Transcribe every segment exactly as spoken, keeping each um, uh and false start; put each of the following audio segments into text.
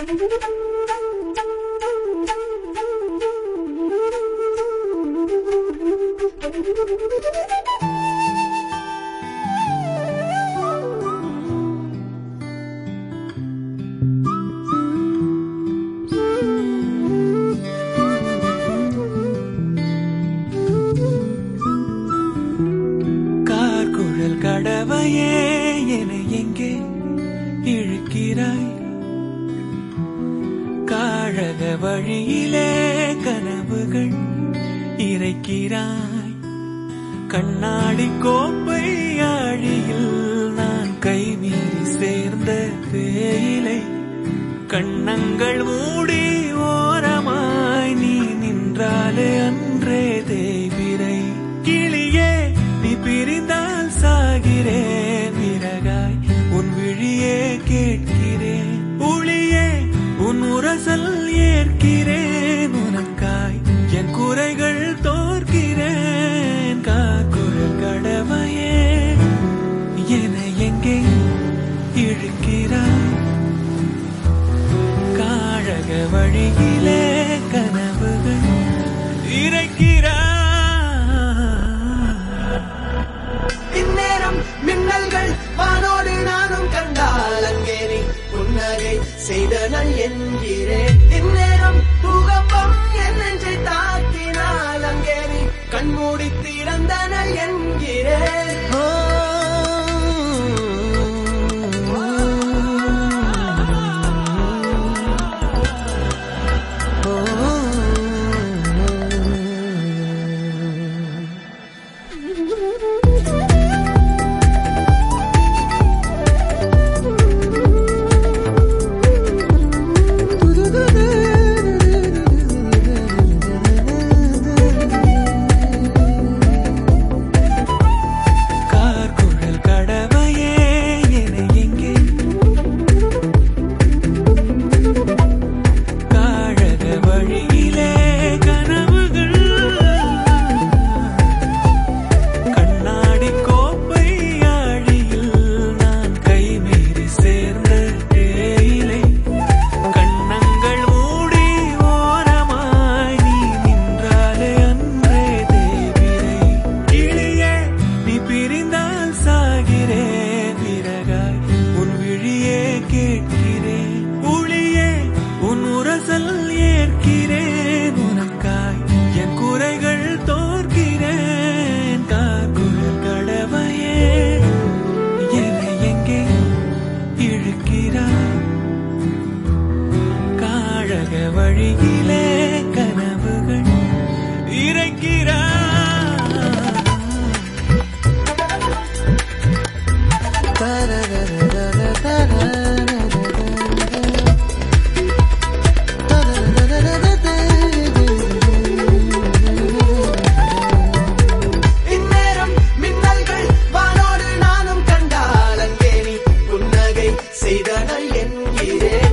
கடவையே என எங்கே இழுக்கிறாய்? காழக வழியிலே கனவுகள் இறைக்கிறாய். கண்ணாடி கோப்பை ஆழியில் நான் கைமீறி சேர்ந்த தேயிலை. கண்ணங்கள் மூடி ஓரமாய் நீ நின்றாலே அன்றே தேய்பிரை. கிளியே நீ பிரிந்தால் சாகிறேன், விறகாய் உன் விழியே கேட்கிறேன். ஒளியே உன் உரசல் ஏற்கிறேன், உனக்காய் என் குறைகள் தோற்கிறேன். காக்குழல் கடமையே என எங்கே இழுக்கிறாய்? காழக வழியிலே கனவுகள் இறைக்கிறாய். இந்நேரம் மின்னல்கள் வானோடு நானும் கண்டால் அங்கே நீ புன்னகை செய்தனல் என்கிறேன். இந்நேரம் பூகம்பம் என் நெஞ்சை தாக்கினால் அங்கே நீ கண்மூடி திறந்தனல் என்கிறேன். வழியிலே கனவுகள் இறைக்கிறாய். இந்நேரம் மின்னல்கள் வானோடு நானும் கண்டால் அங்கே நீ புன்னகை செய்தனல் என்கிறேன்.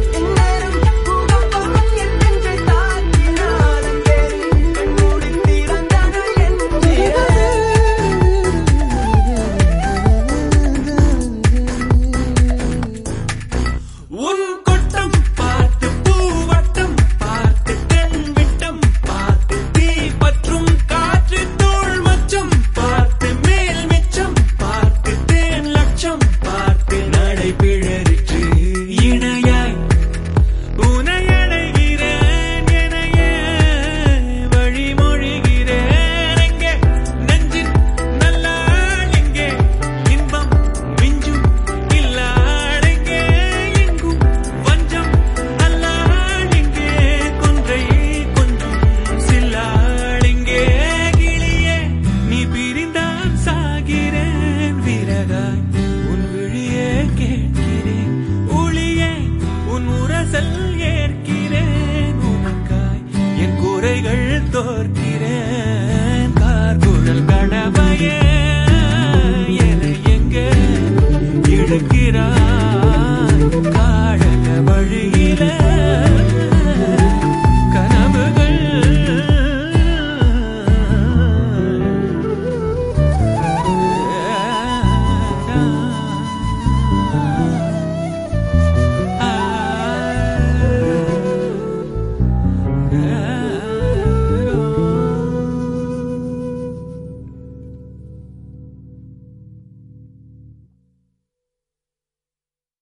தோற்கிறேன். கார்குழல் கடமையே என எங்கே இழுக்கிறாய்? காழக வழியிலே கனவுகள் ஆ ஆ